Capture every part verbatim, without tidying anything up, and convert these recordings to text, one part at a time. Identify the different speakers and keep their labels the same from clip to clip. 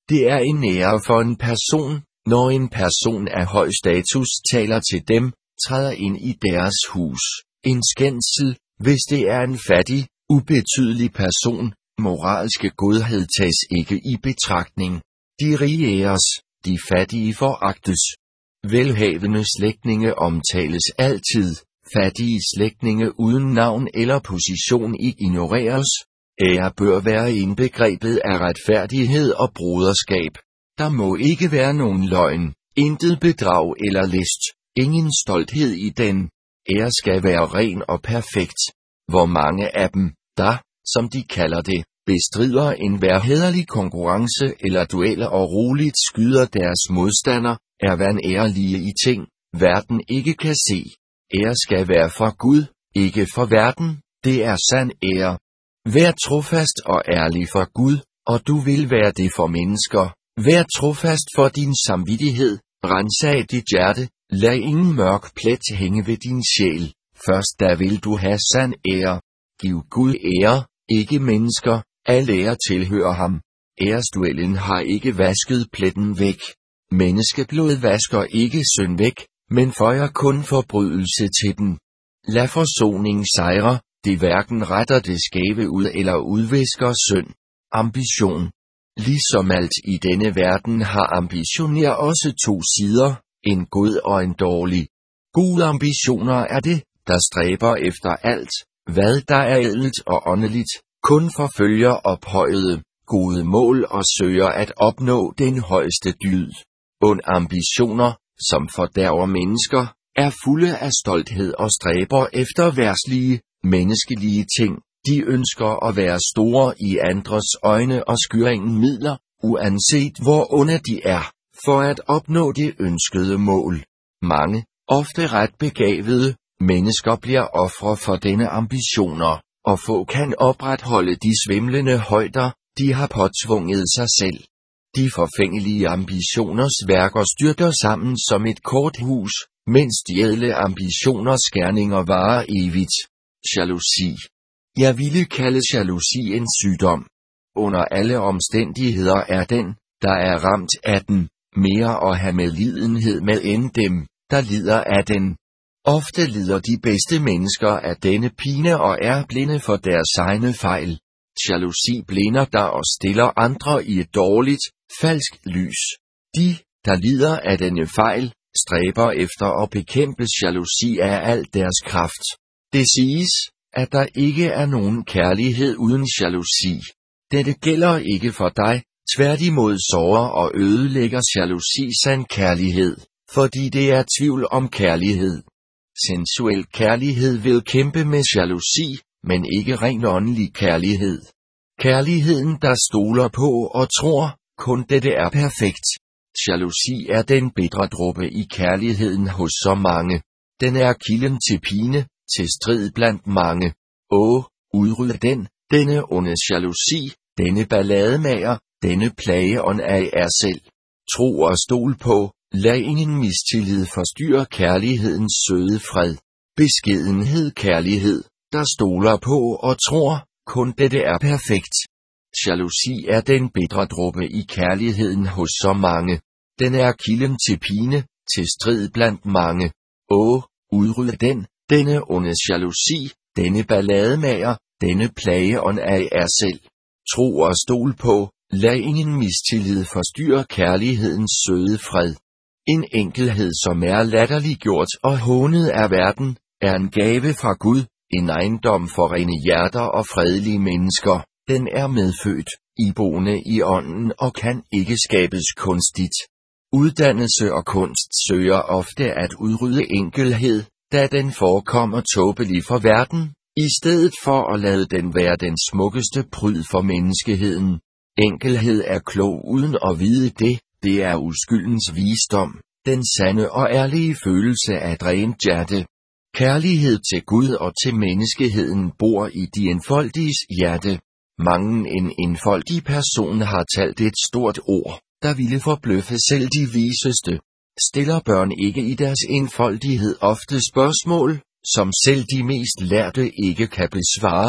Speaker 1: Det er en ære for en person, når en person af høj status taler til dem, træder ind i deres hus. En skændsel, hvis det er en fattig, ubetydelig person. Moralske godhed tages ikke i betragtning. De rige æres, de fattige foragtes. Velhavende slægtninge omtales altid. Fattige slægtninge uden navn eller position ignoreres. Ære bør være indbegrebet af retfærdighed og broderskab. Der må ikke være nogen løgn, intet bedrag eller list, ingen stolthed i den. Ære skal være ren og perfekt. Hvor mange af dem, der, som de kalder det, bestrider enhver hæderlig konkurrence eller dueller og roligt skyder deres modstander, er vanærlige i ting, verden ikke kan se. Ære skal være for Gud, ikke for verden, det er sand ære. Vær trofast og ærlig for Gud, og du vil være det for mennesker. Vær trofast for din samvittighed, rensag dit hjerte, lad ingen mørk plet hænge ved din sjæl. Først da vil du have sand ære. Giv Gud ære, ikke mennesker, al ære tilhører ham. Æresduellen har ikke vasket pletten væk. Menneskeblod vasker ikke synd væk, men føjer kun forbrydelse til den. Lad forsoning sejre, det hverken retter det skæve ud eller udvisker synd. Ambition. Ligesom alt i denne verden har ambitioner også to sider, en god og en dårlig. Gode ambitioner er det, der stræber efter alt, hvad der er ædelt og åndeligt, kun forfølger ophøjede, gode mål og søger at opnå den højeste dyd. Und ambitioner, som fordærver mennesker, er fulde af stolthed og stræber efter verdslige, menneskelige ting. De ønsker at være store i andres øjne og skyr ingen midler, uanset hvor onde de er, for at opnå det ønskede mål. Mange, ofte ret begavede, mennesker bliver ofre for denne ambitioner, og få kan opretholde de svimlende højder, de har påtvunget sig selv. De forfængelige ambitioners værker styrter sammen som et korthus, mens de ædle ambitioners gerninger varer evigt. Jalousi. Jeg ville kalde jalousi en sygdom. Under alle omstændigheder er den, der er ramt af den, mere at have medlidenhed med end dem, der lider af den. Ofte lider de bedste mennesker af denne pine og er blinde for deres egne fejl. Jalousi blinder der og stiller andre i et dårligt, falsk lys. De, der lider af denne fejl, stræber efter at bekæmpe jalousi af al deres kraft. Det siges, at der ikke er nogen kærlighed uden jalousi. Dette gælder ikke for dig, tværtimod sårer og ødelægger jalousi sand kærlighed, fordi det er tvivl om kærlighed. Sensuel kærlighed vil kæmpe med jalousi, men ikke ren åndelig kærlighed. Kærligheden, der stoler på og tror, kun dette er perfekt. Jalousi er den bitre dråbe i kærligheden hos så mange. Den er kilden til pine, til strid blandt mange. Åh, udryd den, denne onde jalousi, denne ballademager, denne plageånd af jer selv. Tro og stol på, lad ingen mistillid forstyrre kærlighedens søde fred. Beskedenhed kærlighed, der stoler på og tror, kun dette er perfekt. Jalousi er den bitre dråbe i kærligheden hos så mange. Den er kilden til pine, til strid blandt mange. Åh, udryd den, denne onde jalousi, denne ballademager, denne plageånd af jer selv. Tro og stol på, lad ingen mistillid forstyrre kærlighedens søde fred. En enkelhed, som er latterliggjort og hånet af verden, er en gave fra Gud, en ejendom for rene hjerter og fredelige mennesker. Den er medfødt, iboende i ånden og kan ikke skabes kunstigt. Uddannelse og kunst søger ofte at udrydde enkelhed, da den forekommer tåbelig for verden, i stedet for at lade den være den smukkeste pryd for menneskeheden. Enkelhed er klog uden at vide det, det er uskyldens visdom, den sande og ærlige følelse af et rent hjerte. Kærlighed til Gud og til menneskeheden bor i de enfoldiges hjerte. Mange en enfoldig person har talt et stort ord, der ville forbløffe selv de viseste. Stiller børn ikke i deres enfoldighed ofte spørgsmål, som selv de mest lærte ikke kan besvare?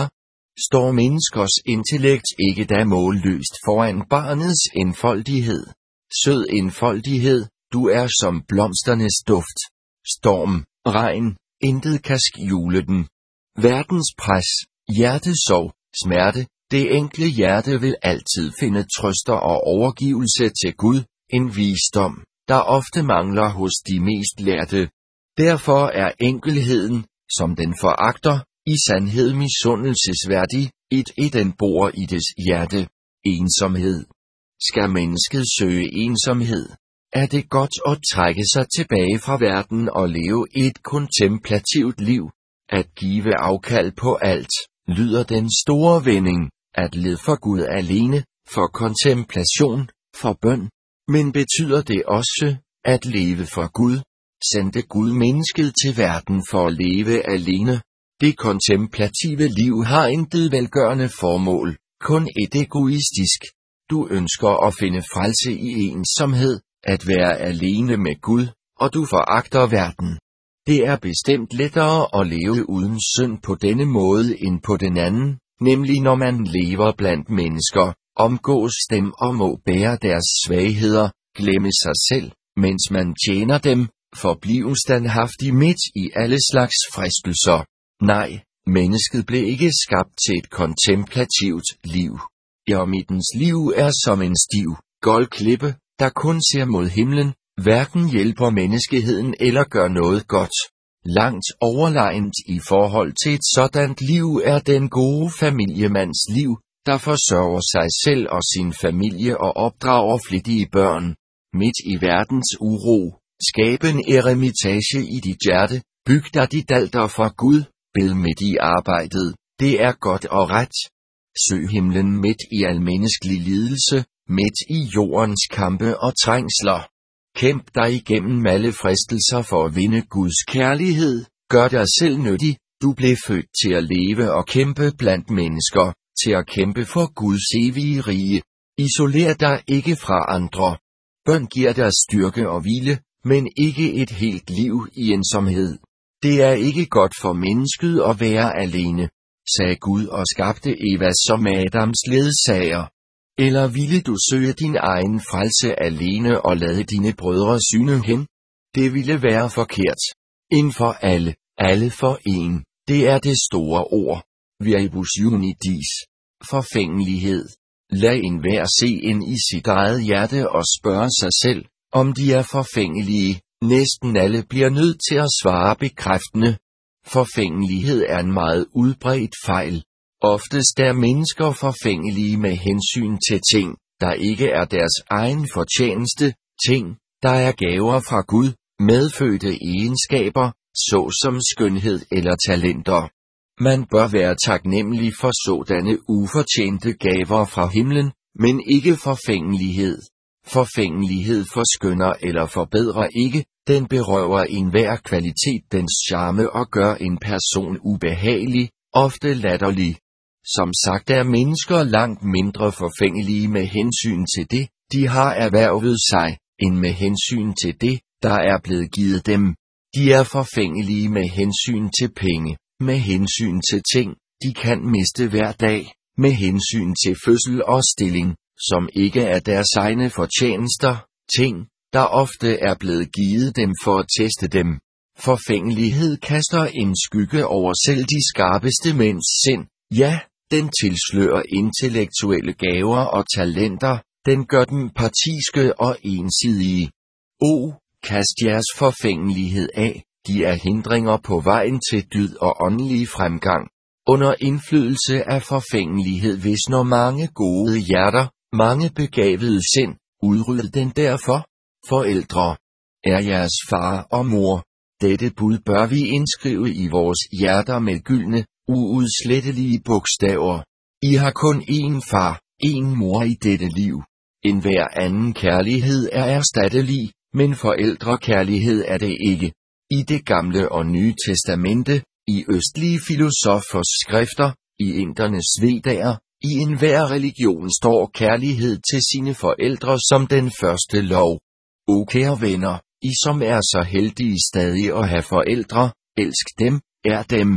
Speaker 1: Står menneskers intellekt ikke da målløst foran barnets enfoldighed? Sød enfoldighed, du er som blomsternes duft. Storm, regn, intet kan skjule den. Verdens pres, hjertesorg, smerte, det enkle hjerte vil altid finde trøster og overgivelse til Gud, en visdom, der ofte mangler hos de mest lærte. Derfor er enkelheden, som den foragter, i sandhed misundelsesværdig, et et den bor i des hjerte. Ensomhed. Skal mennesket søge ensomhed? Er det godt at trække sig tilbage fra verden og leve et kontemplativt liv? At give afkald på alt, lyder den store vending, at lede for Gud alene, for kontemplation, for bøn. Men betyder det også, at leve for Gud? Sendte Gud mennesket til verden for at leve alene? Det kontemplative liv har intet velgørende formål, kun et egoistisk. Du ønsker at finde frelse i ensomhed, at være alene med Gud, og du foragter verden. Det er bestemt lettere at leve uden synd på denne måde end på den anden, nemlig når man lever blandt mennesker, omgås dem og må bære deres svagheder, glemme sig selv, mens man tjener dem, forblive standhaftig midt i alle slags fristelser. Nej, mennesket blev ikke skabt til et kontemplativt liv. Eremittens liv er som en stiv, gold klippe, der kun ser mod himlen, hverken hjælper menneskeheden eller gør noget godt. Langt overlegent i forhold til et sådant liv er den gode familiemands liv, der forsørger sig selv og sin familie og opdrager flittige børn. Midt i verdens uro, skab en eremitage i dit hjerte, byg dig dit alter fra Gud, bed midt i arbejdet, det er godt og ret. Søg himlen midt i almenneskelig lidelse, midt i jordens kampe og trængsler. Kæmp dig igennem alle fristelser for at vinde Guds kærlighed, gør dig selv nyttig, du blev født til at leve og kæmpe blandt mennesker, til at kæmpe for Guds evige rige. Isoler dig ikke fra andre. Bøn giver dig styrke og hvile, men ikke et helt liv i ensomhed. Det er ikke godt for mennesket at være alene, sagde Gud og skabte Eva som Adams ledsager. Eller ville du søge din egen frelse alene og lade dine brødre syne hen? Det ville være forkert. En for alle, alle for en, det er det store ord. Verbus unitis. Forfængelighed. Lad enhver se ind i sit eget hjerte og spørge sig selv, om de er forfængelige. Næsten alle bliver nødt til at svare bekræftende. Forfængelighed er en meget udbredt fejl. Oftest er mennesker forfængelige med hensyn til ting, der ikke er deres egen fortjeneste, ting, der er gaver fra Gud, medfødte egenskaber, såsom skønhed eller talenter. Man bør være taknemmelig for sådanne ufortjente gaver fra himlen, men ikke forfængelighed. Forfængelighed forskønner eller forbedrer ikke, den berøver enhver kvalitet dens charme og gør en person ubehagelig, ofte latterlig. Som sagt er mennesker langt mindre forfængelige med hensyn til det, de har erhvervet sig, end med hensyn til det, der er blevet givet dem. De er forfængelige med hensyn til penge, med hensyn til ting, de kan miste hver dag, med hensyn til fødsel og stilling, som ikke er deres egne fortjenester, ting, der ofte er blevet givet dem for at teste dem. Forfængelighed kaster en skygge over selv de skarpeste mænds sind, ja, den tilslører intellektuelle gaver og talenter, den gør dem partiske og ensidige. O, kast jeres forfængelighed af, de er hindringer på vejen til dyd og åndelig fremgang. Under indflydelse af forfængelighed visner mange gode hjerter, mange begavede sind, udryd den derfor. Forældre, er jeres far og mor. Dette bud bør vi indskrive i vores hjerter med gyldne, uudslettelige bogstaver. I har kun én far, én mor i dette liv. En hver anden kærlighed er erstattelig, men forældrekærlighed er det ikke. I det gamle og nye testamente, i østlige filosofers skrifter, i indernes vedaer, i enhver religion står kærlighed til sine forældre som den første lov. O kære venner, I som er så heldige stadig at have forældre, elsk dem, er dem.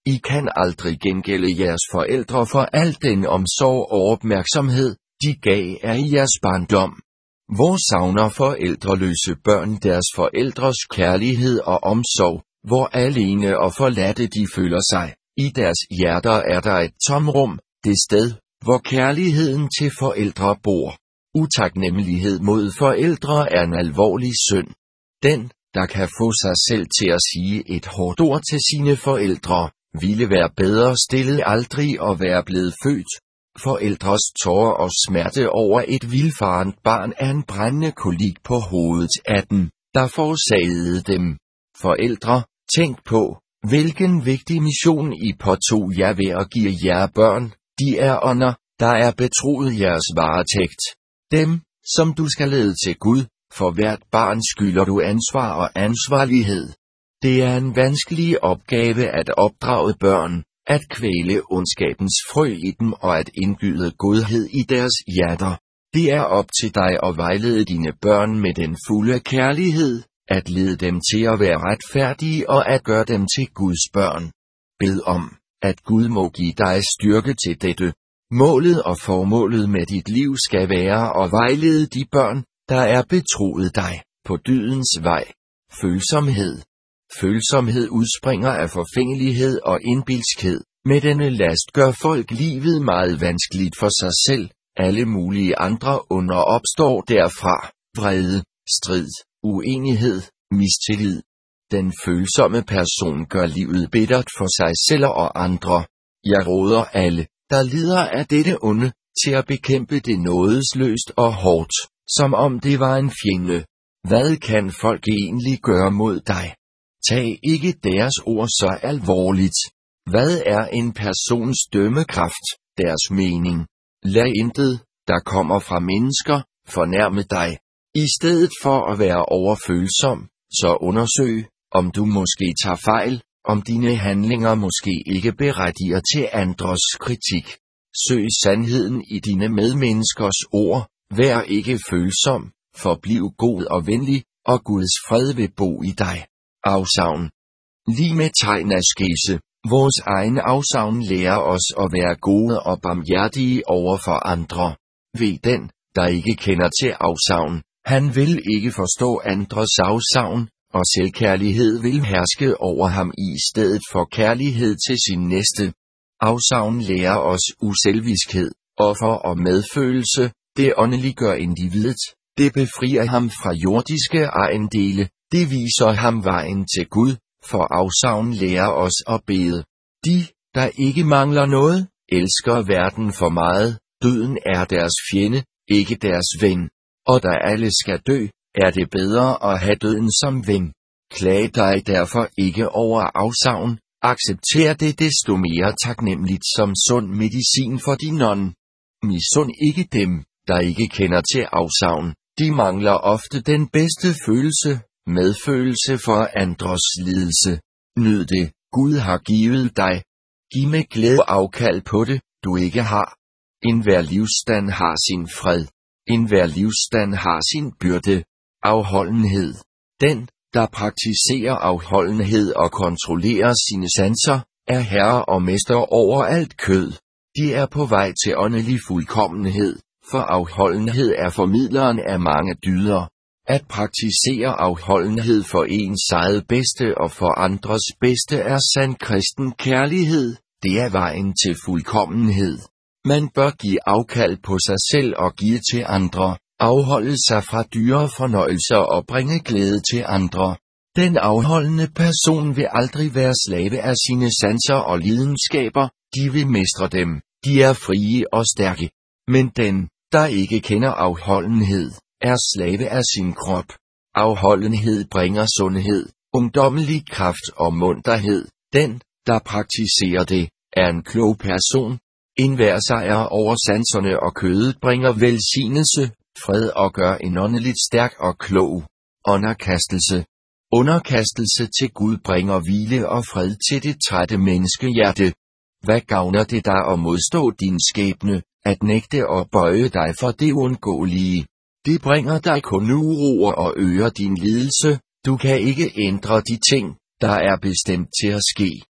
Speaker 1: I kan aldrig gengælde jeres forældre for al den omsorg og opmærksomhed, de gav jer i jeres barndom. Hvor savner forældreløse børn deres forældres kærlighed og omsorg, hvor alene og forladte de føler sig. I deres hjerter er der et tomrum, det sted, hvor kærligheden til forældre bor. Utaknemmelighed mod forældre er en alvorlig synd. Den, der kan få sig selv til at sige et hårdt ord til sine forældre, ville være bedre stillet aldrig at være blevet født. Forældres tårer og smerte over et vildfarent barn er en brændende kolik på hovedet af den, der forårsagede dem. Forældre, tænk på, hvilken vigtig mission I påtog jer ved at give jer børn. De er ånder, der er betroet jeres varetægt. Dem, som du skal lede til Gud, for hvert barn skylder du ansvar og ansvarlighed. Det er en vanskelig opgave at opdrage børn, at kvæle ondskabens frø i dem og at indgyde godhed i deres hjerter. Det er op til dig at vejlede dine børn med den fulde kærlighed, at lede dem til at være retfærdige og at gøre dem til Guds børn. Bed om, at Gud må give dig styrke til dette. Målet og formålet med dit liv skal være at vejlede de børn, der er betroet dig, på dydens vej. Følsomhed. Følsomhed udspringer af forfængelighed og indbilskhed. Med denne last gør folk livet meget vanskeligt for sig selv. Alle mulige andre under opstår derfra. Vrede, strid, uenighed, mistillid. Den følsomme person gør livet bittert for sig selv og andre. Jeg råder alle, der lider af dette onde, til at bekæmpe det nådesløst og hårdt, som om det var en fjende. Hvad kan folk egentlig gøre mod dig? Tag ikke deres ord så alvorligt. Hvad er en persons dømmekraft, deres mening? Lad intet, der kommer fra mennesker, fornærme dig. I stedet for at være overfølsom, så undersøg, om du måske tager fejl, om dine handlinger måske ikke berettiger til andres kritik. Søg sandheden i dine medmenneskers ord, vær ikke følsom, forbliv god og venlig, og Guds fred vil bo i dig. Afsavn. Lige med tegn af skese, vores egen afsavn lærer os at være gode og barmhjertige over for andre. Ved den, der ikke kender til afsavn, han vil ikke forstå andres afsavn, og selvkærlighed vil herske over ham i stedet for kærlighed til sin næste. Afsavn lærer os uselviskhed, offer og medfølelse, det åndeliggør individet, det befrier ham fra jordiske ejendele, det viser ham vejen til Gud, for afsavn lærer os at bede. De, der ikke mangler noget, elsker verden for meget, døden er deres fjende, ikke deres ven. Og da alle skal dø, er det bedre at have døden som ven. Klag dig derfor ikke over afsavn, accepter det desto mere taknemmeligt som sund medicin for din ånd. Misund ikke dem, der ikke kender til afsavn, de mangler ofte den bedste følelse, medfølelse for andres lidelse. Nyd det, Gud har givet dig. Giv med glæde afkald på det, du ikke har. Enhver livsstand har sin fred. Enhver livsstand har sin byrde. Afholdenhed. Den, der praktiserer afholdenhed og kontrollerer sine sanser, er herre og mester over alt kød. De er på vej til åndelig fuldkommenhed, for afholdenhed er formidleren af mange dyder. At praktisere afholdenhed for ens eget bedste og for andres bedste er sand kristen kærlighed, det er vejen til fuldkommenhed. Man bør give afkald på sig selv og give til andre, afholde sig fra dyre fornøjelser og bringe glæde til andre. Den afholdende person vil aldrig være slave af sine sanser og lidenskaber, de vil mestre dem, de er frie og stærke. Men den, der ikke kender afholdenhed, er slave af sin krop. Afholdenhed bringer sundhed, ungdommelig kraft og munterhed. Den, der praktiserer det, er en klog person. Enhver sejr over sanserne og kødet bringer velsignelse, fred og gør en åndeligt stærk og klog. Underkastelse. Underkastelse til Gud bringer hvile og fred til det trætte menneskehjerte. Hvad gavner det dig at modstå din skæbne, at nægte og bøje dig for det uundgåelige? Det bringer dig kun uro og øger din lidelse. Du kan ikke ændre de ting, der er bestemt til at ske.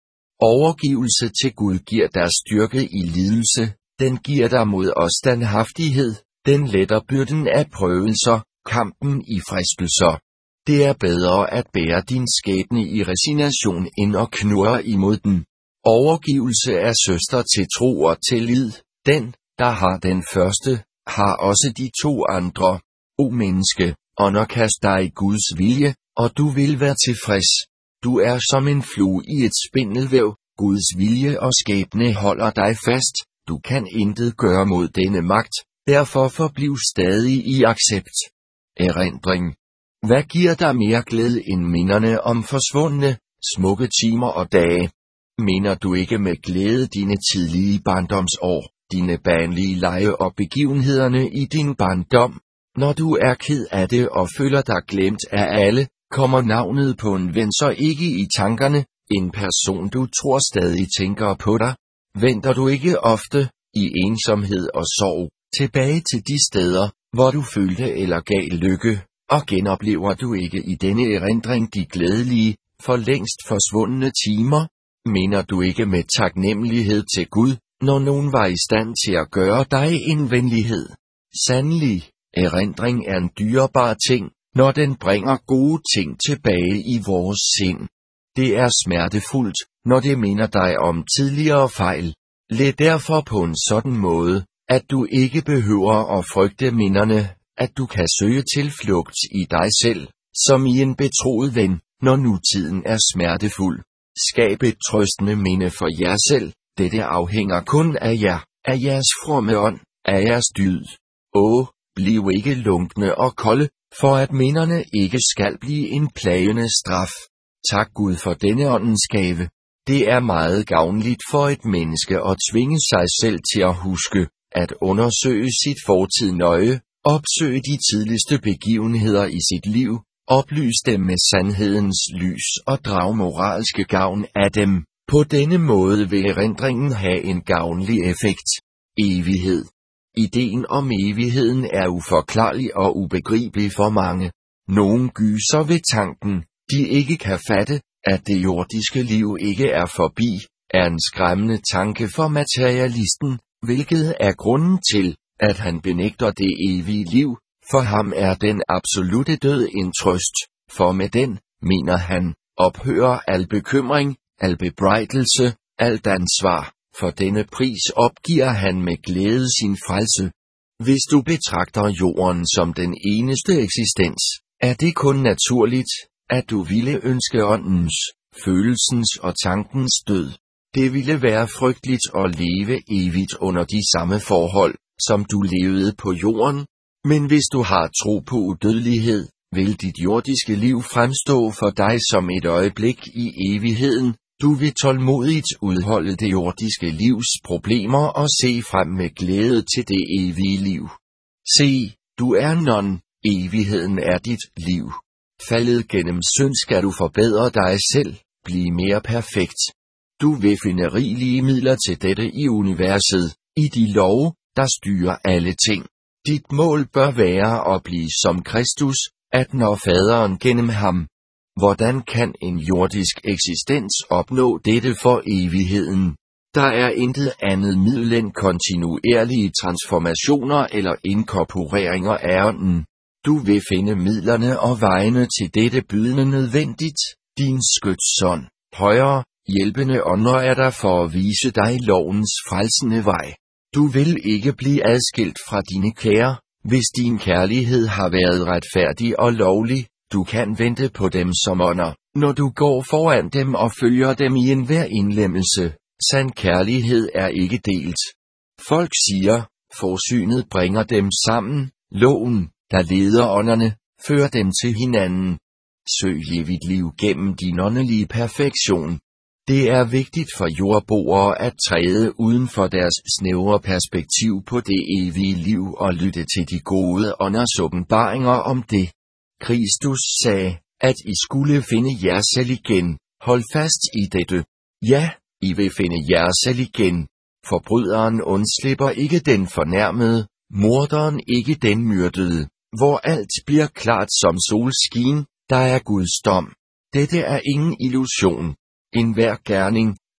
Speaker 1: Overgivelse til Gud giver dig styrke i lidelse, den giver dig mod og standhaftighed, den letter byrden af prøvelser, kampen i fristelser. Det er bedre at bære din skæbne i resignation end at knurre imod den. Overgivelse er søster til tro og tillid, den, der har den første, har også de to andre. O menneske, underkast dig Guds vilje, og du vil være tilfreds. Du er som en flue i et spindelvæv, Guds vilje og skæbne holder dig fast, du kan intet gøre mod denne magt, derfor forbliv stadig i accept. Erindring. Hvad giver dig mere glæde end minderne om forsvundne, smukke timer og dage? Minder du ikke med glæde dine tidlige barndomsår, dine barnlige lege og begivenhederne i din barndom? Når du er ked af det og føler dig glemt af alle, kommer navnet på en ven så ikke i tankerne, en person du tror stadig tænker på dig? Venter du ikke ofte, i ensomhed og sorg, tilbage til de steder, hvor du følte eller gav lykke, og genoplever du ikke i denne erindring de glædelige, for længst forsvundne timer? Minder du ikke med taknemmelighed til Gud, når nogen var i stand til at gøre dig en venlighed? Sandelig, erindring er en dyrebar ting, når den bringer gode ting tilbage i vores sind. Det er smertefuldt, når det minder dig om tidligere fejl. Lad derfor på en sådan måde, at du ikke behøver at frygte minderne, at du kan søge tilflugt i dig selv, som i en betroet ven, når nutiden er smertefuld. Skab et trøstende minde for jer selv, dette afhænger kun af jer, af jeres fromme ånd, af jeres dyd. Åh, bliv ikke lunkne og kolde, for at minderne ikke skal blive en plagende straf. Tak Gud for denne åndens gave. Det er meget gavnligt for et menneske at tvinge sig selv til at huske, at undersøge sit fortid nøje, opsøge de tidligste begivenheder i sit liv, oplyse dem med sandhedens lys og drage moralske gavn af dem. På denne måde vil erindringen have en gavnlig effekt. Evighed. Ideen om evigheden er uforklarlig og ubegribelig for mange. Nogen gyser ved tanken, de ikke kan fatte, at det jordiske liv ikke er forbi, er en skræmmende tanke for materialisten, hvilket er grunden til, at han benægter det evige liv. For ham er den absolute død en trøst, for med den, mener han, ophører al bekymring, al bebrejdelse, alt ansvar. For denne pris opgiver han med glæde sin frelse. Hvis du betragter jorden som den eneste eksistens, er det kun naturligt, at du ville ønske åndens, følelsens og tankens død. Det ville være frygteligt at leve evigt under de samme forhold, som du levede på jorden. Men hvis du har tro på udødelighed, vil dit jordiske liv fremstå for dig som et øjeblik i evigheden. Du vil tålmodigt udholde det jordiske livs problemer og se frem med glæde til det evige liv. Se, du er non, evigheden er dit liv. Faldet gennem synd skal du forbedre dig selv, blive mere perfekt. Du vil finde rigelige midler til dette i universet, i de love, der styrer alle ting. Dit mål bør være at blive som Kristus, at nå faderen gennem ham. Hvordan kan en jordisk eksistens opnå dette for evigheden? Der er intet andet middel end kontinuerlige transformationer eller inkorporeringer af ånden. Du vil finde midlerne og vejene til dette bydende nødvendigt. Din skytsånd, højere, hjælpende ånder er der for at vise dig lovens frelsende vej. Du vil ikke blive adskilt fra dine kære, hvis din kærlighed har været retfærdig og lovlig. Du kan vente på dem som ånder, når du går foran dem og følger dem i enhver indlemmelse. Sand kærlighed er ikke delt. Folk siger, forsynet bringer dem sammen, loven, der leder ånderne, fører dem til hinanden. Søg evigt liv gennem din åndelige perfektion. Det er vigtigt for jordboere at træde uden for deres snævre perspektiv på det evige liv og lytte til de gode ånders åbenbaringer om det. Kristus sagde, at I skulle finde jer selv igen. Hold fast i dette. Ja, I vil finde jer selv igen. Forbryderen undslipper ikke den fornærmede, morderen ikke den myrdede. Hvor alt bliver klart som solskin, der er Guds dom. Dette er ingen illusion. En hver gerning,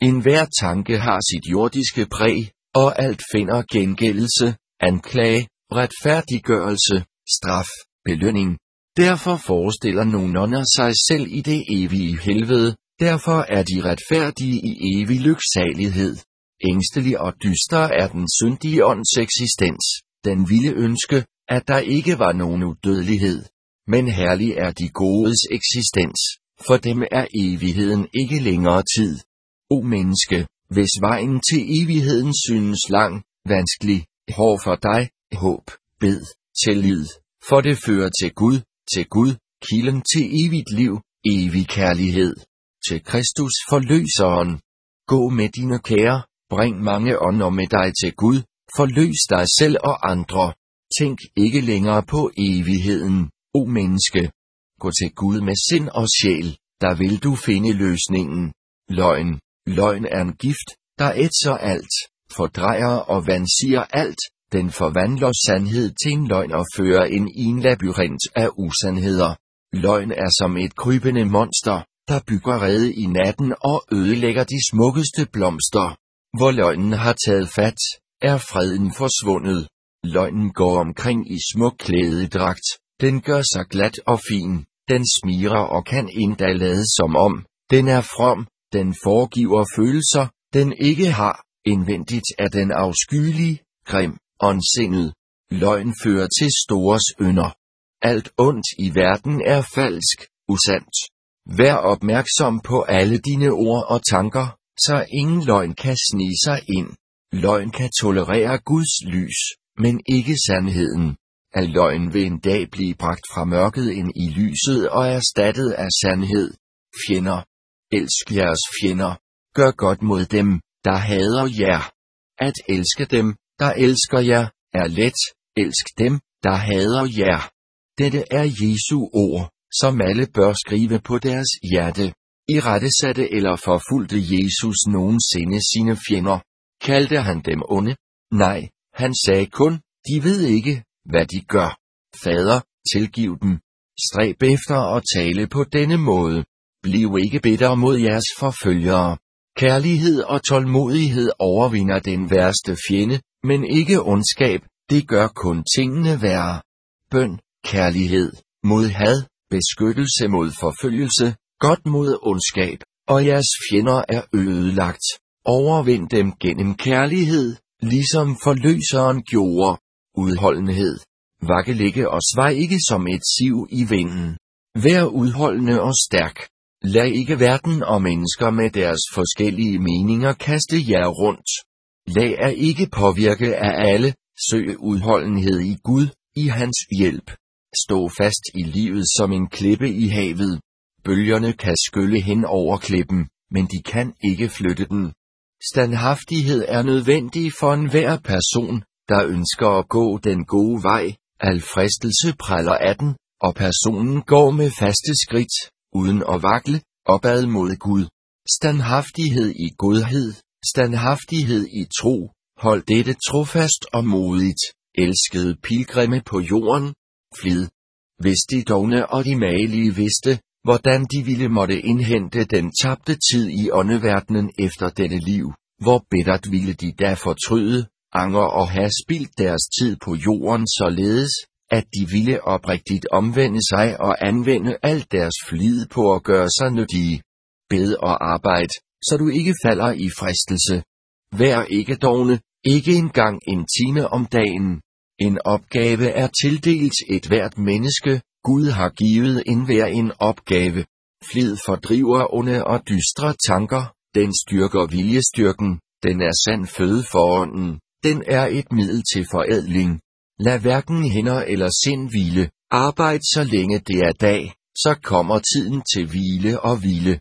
Speaker 1: Enhver tanke har sit jordiske præg, og alt finder gengældelse, anklage, retfærdiggørelse, straf, belønning. Derfor forestiller nogle ånder sig selv i det evige helvede, derfor er de retfærdige i evig lyksalighed. Ængstelig og dyster er den syndige ånds eksistens. Den ville ønske, at der ikke var nogen udødelighed. Men herlig er de godes eksistens, for dem er evigheden ikke længere tid. O menneske, hvis vejen til evigheden synes lang, vanskelig, hård for dig, håb, bed, tillid, for det fører til Gud, til Gud, kilden til evigt liv, evig kærlighed, til Kristus forløseren. Gå med dine kære, bring mange ånder med dig til Gud, forløs dig selv og andre. Tænk ikke længere på evigheden, o menneske. Gå til Gud med sind og sjæl, der vil du finde løsningen. Løgn, løgn er en gift, der ætser alt, fordrejer og vandsiger alt. Den forvandler sandhed til en løgn og fører ind i en labyrint af usandheder. Løgn er som et krybende monster, der bygger rede i natten og ødelægger de smukkeste blomster. Hvor løgnen har taget fat, er freden forsvundet. Løgnen går omkring i smuk klædedragt. Den gør sig glat og fin. Den smirer og kan endda lade som om. Den er from. Den foregiver følelser, den ikke har. Indvendigt er den afskyelig, grim, ondsindet. Løgn fører til store ynder. Alt ondt i verden er falsk, usandt. Vær opmærksom på alle dine ord og tanker, så ingen løgn kan snige sig ind. Løgn kan tolerere Guds lys, men ikke sandheden. Al løgn vil en dag blive bragt fra mørket ind i lyset og erstattet af sandhed. Fjender. Elsk jeres fjender. Gør godt mod dem, der hader jer. At elske dem, der elsker jer, er let. Elsk dem, der hader jer. Dette er Jesu ord, som alle bør skrive på deres hjerte. Irettesatte eller forfulgte Jesus nogensinde sine fjender? Kaldte han dem onde? Nej, han sagde kun, de ved ikke, hvad de gør. Fader, tilgiv dem. Stræb efter at tale på denne måde. Bliv ikke bitter mod jeres forfølgere. Kærlighed og tålmodighed overvinder den værste fjende, men ikke ondskab, det gør kun tingene værre. Bøn, kærlighed, mod had, beskyttelse mod forfølgelse, godt mod ondskab, og jeres fjender er ødelagt. Overvind dem gennem kærlighed, ligesom forløseren gjorde. Udholdenhed. Vakkeligge og svej ikke som et siv i vinden. Vær udholdende og stærk. Lad ikke verden og mennesker med deres forskellige meninger kaste jer rundt. Lad er ikke påvirke af alle, søg udholdenhed i Gud, i hans hjælp. Stå fast i livet som en klippe i havet. Bølgerne kan skylle hen over klippen, men de kan ikke flytte den. Standhaftighed er nødvendig for enhver person, der ønsker at gå den gode vej. Al fristelse præller af den, og personen går med faste skridt, uden at vakle, opad mod Gud. Standhaftighed i godhed, standhaftighed i tro, hold dette trofast og modigt, elskede pilgrimme på jorden. Flid. Hvis de dogne og de magelige vidste, hvordan de ville måtte indhente den tabte tid i åndeverdenen efter dette liv, hvor bittert ville de da fortryde, anger og have spildt deres tid på jorden således, at de ville oprigtigt omvende sig og anvende al deres flid på at gøre sig nyttige. Bed og arbejd, så du ikke falder i fristelse. Vær ikke dogne, ikke engang en time om dagen. En opgave er tildelt et hvert menneske, Gud har givet enhver en opgave. Flid fordriver onde og dystre tanker, den styrker viljestyrken, den er sand føde for ånden, den er et middel til forædling. Lad hverken hænder eller sind hvile, arbejd så længe det er dag, så kommer tiden til hvile og hvile.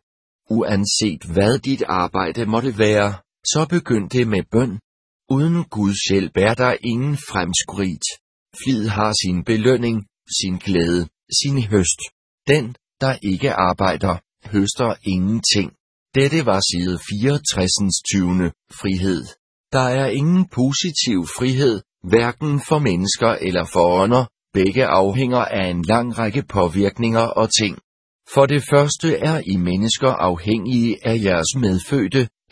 Speaker 1: Uanset hvad dit arbejde måtte være, så begynd det med bøn. Uden Guds hjælp er der ingen fremskridt. Flid har sin belønning, sin glæde, sin høst. Den, der ikke arbejder, høster ingenting. Dette var side fireogtres tyvende frihed. Der er ingen positiv frihed, hverken for mennesker eller for ånder, begge afhænger af en lang række påvirkninger og ting. For det første er I mennesker afhængige af jeres medfødte,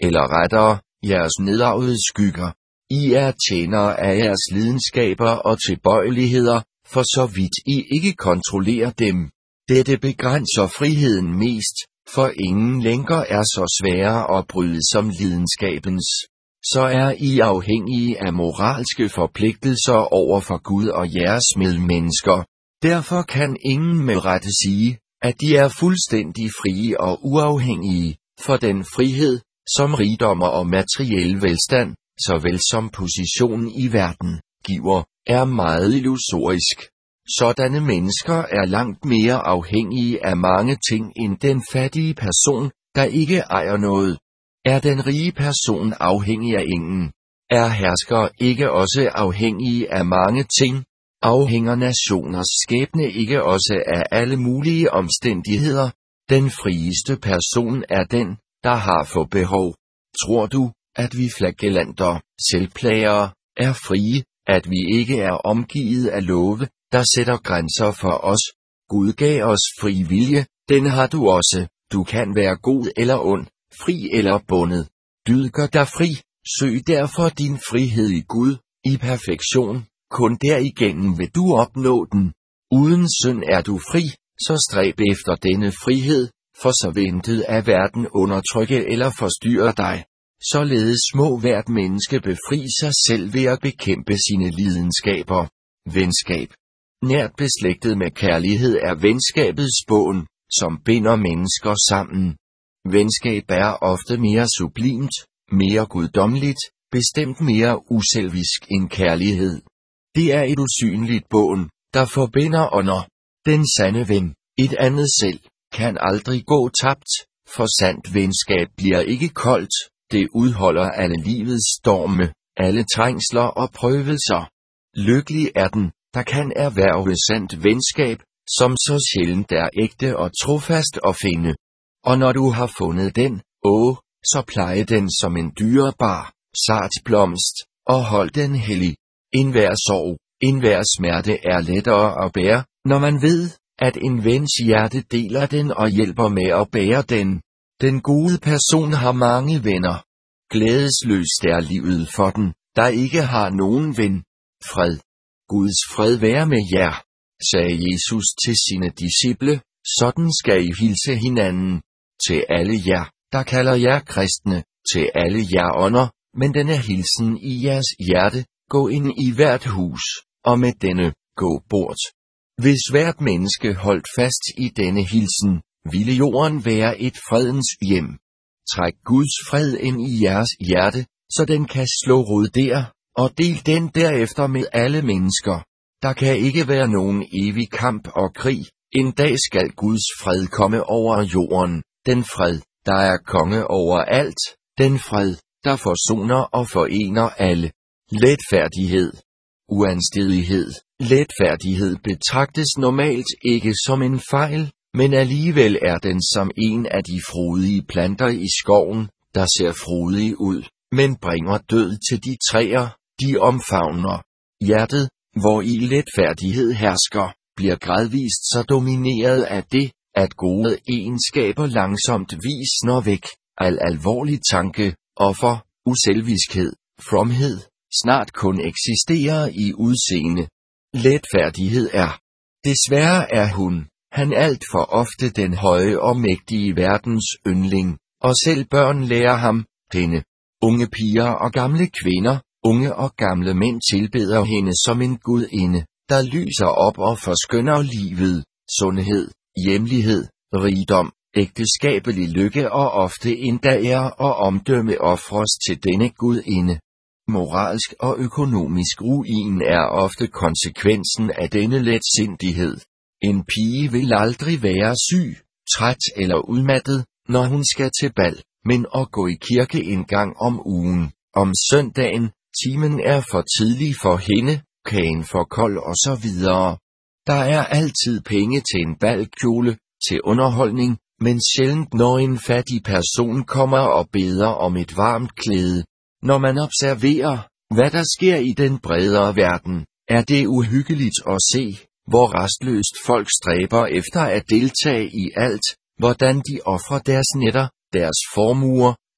Speaker 1: eller rettere, jeres nedarvede skygger. I er tjenere af jeres lidenskaber og tilbøjeligheder, for så vidt I ikke kontrollerer dem. Dette begrænser friheden mest, for ingen lænker er så svære at bryde som lidenskabens. Så er I afhængige af moralske forpligtelser over for Gud og jeres medmennesker. Derfor kan ingen med rette sige, at de er fuldstændig frie og uafhængige, for den frihed, som rigdommer og materiel velstand, såvel som positionen i verden, giver, er meget illusorisk. Sådanne mennesker er langt mere afhængige af mange ting end den fattige person, der ikke ejer noget. Er den rige person afhængig af ingen? Er herskere ikke også afhængige af mange ting? Afhænger nationers skæbne ikke også af alle mulige omstændigheder? Den frieste person er den, der har for behov. Tror du, at vi flagellanter, selvplagere, er frie, at vi ikke er omgivet af love, der sætter grænser for os? Gud gav os fri vilje, den har du også. Du kan være god eller ond, fri eller bundet. Dyd gør dig fri, søg derfor din frihed i Gud, i perfektion. Kun derigennem vil du opnå den. Uden synd er du fri, så stræb efter denne frihed, for så ventet af verden undertrykke eller forstyrre dig. Således må hvert menneske befri sig selv ved at bekæmpe sine lidenskaber. Venskab. Nært beslægtet med kærlighed er venskabets bånd, som binder mennesker sammen. Venskab er ofte mere sublimt, mere guddommeligt, bestemt mere uselvisk end kærlighed. Det er et usynligt bånd, der forbinder ånder. Den sande ven, et andet selv, kan aldrig gå tabt, for sandt venskab bliver ikke koldt. Det udholder alle livets storme, alle trængsler og prøvelser. Lykkelig er den, der kan erhverve sandt venskab, som så sjældent er ægte og trofast at finde. Og når du har fundet den, åh, så pleje den som en dyrebar, sart blomst, og hold den hellig. Enhver sorg, enhver smerte er lettere at bære, når man ved, at en vens hjerte deler den og hjælper med at bære den. Den gode person har mange venner. Glædesløst er livet for den, der ikke har nogen ven. Fred. Guds fred være med jer, sagde Jesus til sine disciple, sådan skal I hilse hinanden. Til alle jer, der kalder jer kristne, til alle jer ånder, men denne hilsen i jeres hjerte, gå ind i hvert hus, og med denne, gå bort. Hvis hvert menneske holdt fast i denne hilsen, ville jorden være et fredens hjem. Træk Guds fred ind i jeres hjerte, så den kan slå rod der, og del den derefter med alle mennesker. Der kan ikke være nogen evig kamp og krig. En dag skal Guds fred komme over jorden, den fred, der er konge over alt, den fred, der forsoner og forener alle. Letfærdighed. Uanstædighed. Letfærdighed betragtes normalt ikke som en fejl, men alligevel er den som en af de frodige planter i skoven, der ser frodig ud, men bringer død til de træer, de omfavner. Hjertet, hvor i letfærdighed hersker, bliver gradvist så domineret af det, at gode egenskaber langsomt visner væk, al alvorlig tanke, offer, uselviskhed, fromhed, snart kun eksisterer i udseende. Letfærdighed er. Desværre er hun, han alt for ofte den høje og mægtige verdens yndling, og selv børn lærer ham, denne. Unge piger og gamle kvinder, unge og gamle mænd tilbeder hende som en gudinde, der lyser op og forskønner livet, sundhed, hjemlighed, rigdom, ægteskabelig lykke og ofte endda ære og omdømme ofres til denne gudinde. Moralsk og økonomisk ruin er ofte konsekvensen af denne letsindighed. En pige vil aldrig være syg, træt eller udmattet, når hun skal til bal, men at gå i kirke en gang om ugen. Om søndagen, timen er for tidlig for hende, kagen for kold og så videre. Der er altid penge til en balkjole, til underholdning, men sjældent når en fattig person kommer og beder om et varmt klæde. Når man observerer, hvad der sker i den bredere verden, er det uhyggeligt at se, hvor rastløst folk stræber efter at deltage i alt, hvordan de ofrer deres netter, deres formuer,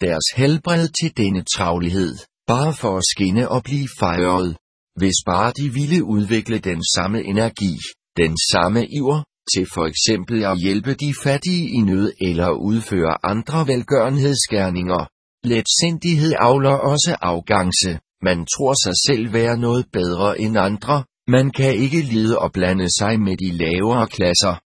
Speaker 1: deres helbred til denne travlighed, bare for at skinne og blive fejret. Hvis bare de ville udvikle den samme energi, den samme iver, til for eksempel at hjælpe de fattige i nød eller udføre andre velgørenhedsgerninger. Letsindighed avler også arrogance. Man tror sig selv være noget bedre end andre. Man kan ikke lide at blande sig med de lavere klasser.